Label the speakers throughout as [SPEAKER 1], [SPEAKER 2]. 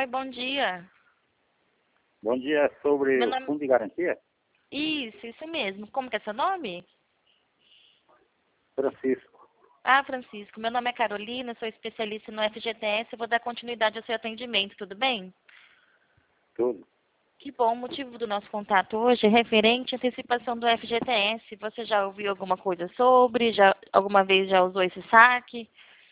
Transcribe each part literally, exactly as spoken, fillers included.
[SPEAKER 1] Oi, bom dia.
[SPEAKER 2] Bom dia, é sobre
[SPEAKER 1] Meu
[SPEAKER 2] o
[SPEAKER 1] nome...
[SPEAKER 2] fundo de garantia?
[SPEAKER 1] Isso, isso mesmo. Como que é seu nome?
[SPEAKER 2] Francisco.
[SPEAKER 1] Ah, Francisco. Meu nome é Carolina, sou especialista no F G T S e vou dar continuidade ao seu atendimento, tudo bem?
[SPEAKER 2] Tudo.
[SPEAKER 1] Que bom, o motivo do nosso contato hoje é referente à antecipação do F G T S. Você já ouviu alguma coisa sobre? Já, alguma vez já usou esse saque?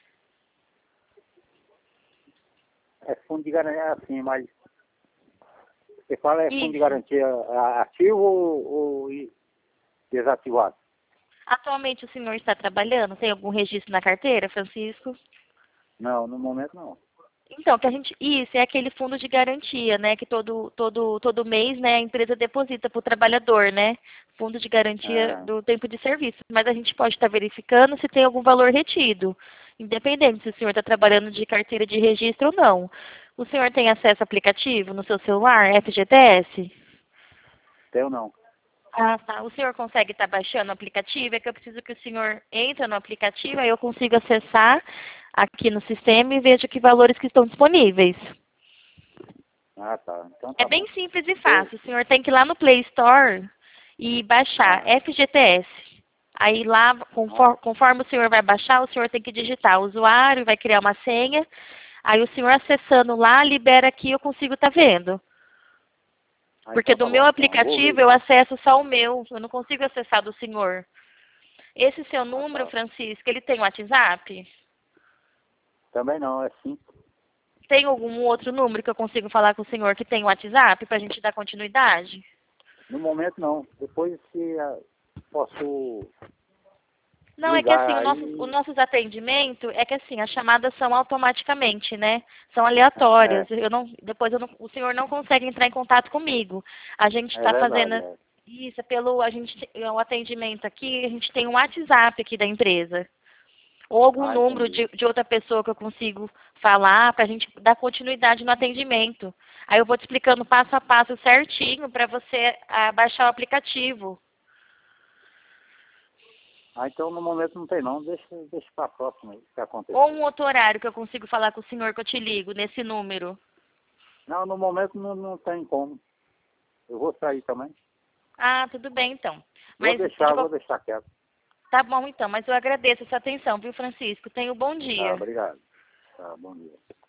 [SPEAKER 2] É fundo de garantia assim, mas você fala é fundo de
[SPEAKER 1] Isso.
[SPEAKER 2] garantia a- ativo ou, ou i- desativado?
[SPEAKER 1] Atualmente o senhor está trabalhando? Tem algum registro na carteira, Francisco?
[SPEAKER 2] Não, no momento não.
[SPEAKER 1] Então, que a gente, isso é aquele fundo de garantia, né, que todo, todo, todo mês, né, a empresa deposita para o trabalhador, né, fundo de garantia
[SPEAKER 2] Ah,
[SPEAKER 1] do tempo de serviço. Mas a gente pode estar verificando se tem algum valor retido, independente se o senhor está trabalhando de carteira de registro ou não. O senhor tem acesso ao aplicativo no seu celular, F G T S?
[SPEAKER 2] eu não.
[SPEAKER 1] Ah, tá. O senhor consegue estar baixando o aplicativo? É que eu preciso que o senhor entre no aplicativo, aí eu consigo acessar aqui no sistema e vejo que valores que estão disponíveis.
[SPEAKER 2] Ah, tá. Então
[SPEAKER 1] É
[SPEAKER 2] tá
[SPEAKER 1] bem
[SPEAKER 2] bom.
[SPEAKER 1] simples e
[SPEAKER 2] Eu,
[SPEAKER 1] fácil. O senhor tem que ir lá no Play Store e baixar
[SPEAKER 2] ah,
[SPEAKER 1] F G T S. Aí lá,
[SPEAKER 2] ah,
[SPEAKER 1] conforme, conforme o senhor vai baixar, o senhor tem que digitar o usuário, vai criar uma senha. Aí o senhor acessando lá, libera aqui, eu consigo estar vendo.
[SPEAKER 2] ah,
[SPEAKER 1] Porque
[SPEAKER 2] então
[SPEAKER 1] do
[SPEAKER 2] tá
[SPEAKER 1] meu
[SPEAKER 2] bom. Então, eu vou
[SPEAKER 1] aplicativo
[SPEAKER 2] ver.
[SPEAKER 1] eu acesso só o meu, eu não consigo acessar do senhor. Esse seu
[SPEAKER 2] Ah,
[SPEAKER 1] número,
[SPEAKER 2] tá.
[SPEAKER 1] Francisco, ele tem WhatsApp?
[SPEAKER 2] Também não, é sim.
[SPEAKER 1] Tem algum outro número que eu consigo falar com o senhor que tem WhatsApp para a gente dar continuidade?
[SPEAKER 2] No momento não. Depois se ah, posso
[SPEAKER 1] Não, é que assim,
[SPEAKER 2] ligar
[SPEAKER 1] o nosso, os
[SPEAKER 2] aí.
[SPEAKER 1] nossos atendimentos é que assim, as chamadas são automaticamente, né? São
[SPEAKER 2] É,
[SPEAKER 1] aleatórias. Eu não, depois eu não, o senhor não consegue entrar em contato comigo. A gente
[SPEAKER 2] é
[SPEAKER 1] está
[SPEAKER 2] verdade,
[SPEAKER 1] fazendo
[SPEAKER 2] é.
[SPEAKER 1] isso pelo, a gente, o atendimento aqui, a gente tem um WhatsApp aqui da empresa. Ou algum
[SPEAKER 2] Ah,
[SPEAKER 1] número
[SPEAKER 2] entendi.
[SPEAKER 1] de, de outra pessoa que eu consigo falar para a gente dar continuidade no atendimento. Aí eu vou te explicando passo a passo certinho para você ah, baixar o aplicativo.
[SPEAKER 2] Ah, então no momento não tem não. Deixa, deixa pra próxima aí, o que
[SPEAKER 1] Ou
[SPEAKER 2] acontecer.
[SPEAKER 1] um outro horário que eu consigo falar com o senhor que eu te ligo nesse número.
[SPEAKER 2] Não, no momento não, não tem como. Eu vou sair também.
[SPEAKER 1] Ah, tudo bem então.
[SPEAKER 2] Vou
[SPEAKER 1] Mas de
[SPEAKER 2] deixar,
[SPEAKER 1] qual-
[SPEAKER 2] vou deixar quieto.
[SPEAKER 1] tá bom então, mas eu agradeço essa atenção, viu, Francisco? Tenha um bom
[SPEAKER 2] Tá,
[SPEAKER 1] dia.
[SPEAKER 2] obrigado. Tá, bom dia.